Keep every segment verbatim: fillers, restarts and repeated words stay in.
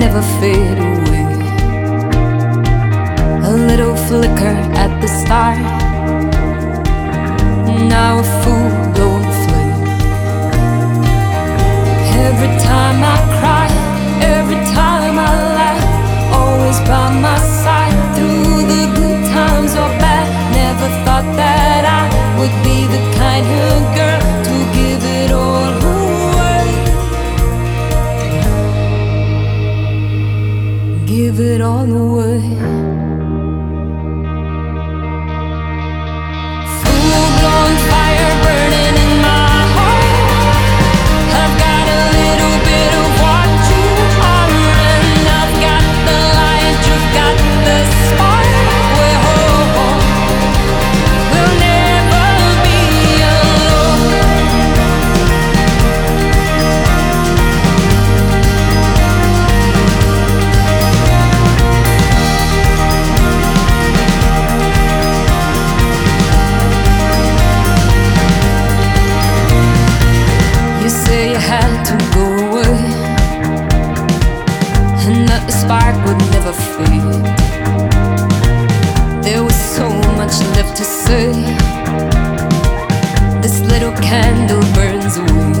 never fade away. A little flicker at the start, now a full-blown flame. Every time I cry, every time I laugh, always by my side through the good times or bad. Never thought that I would be the kind of girl to give it all away. Give it all away. Full-blown fire burning in my heart. I've got a little bit of what you are, and I've got the light, you've got the spark. We're whole, we'll never be alone. You say you had to go away, and that the spark would never fade. There was so much left to say. This little candle burns away.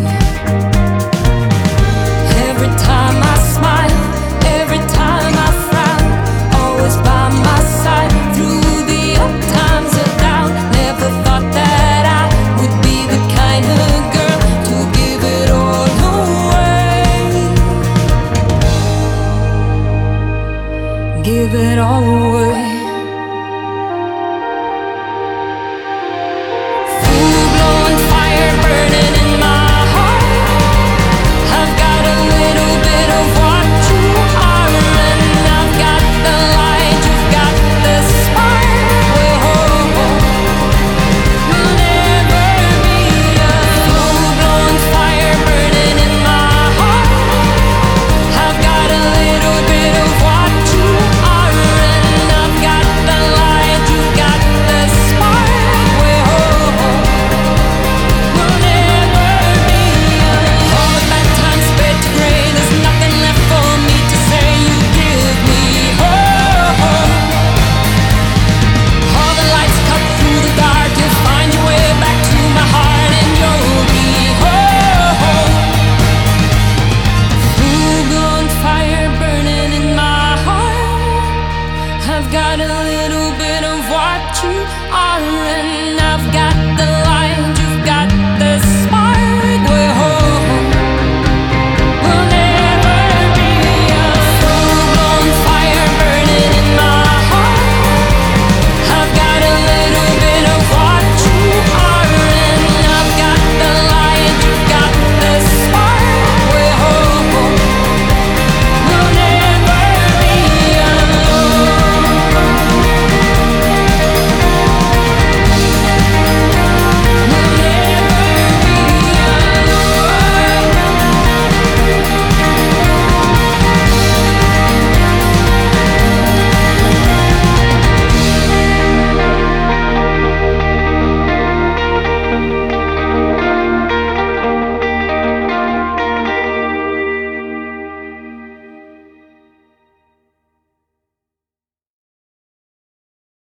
Every time I smile, every time I frown, always by my side through the up times or down. Never thought that I would be the kind of girl to give it all away. Give it all away. Full-blown fire burning in my heart. I've got a little bit of what you are, and I've got the light, you've got the spark. We're whole, we'll never be alone. Full-blown fire burning in my heart. I've got a little bit of what you are, and I've got the light, you've got the spark. We're whole, we'll never be alone. All the bad times fade to gray, there's nothing left for me to say. You give me hope. All the lights cut through the dark, you'll find your way back to my heart, and you'll be whole. Full-blown fire burning in my heart. I've got a little bit of what you are, and I've got the light,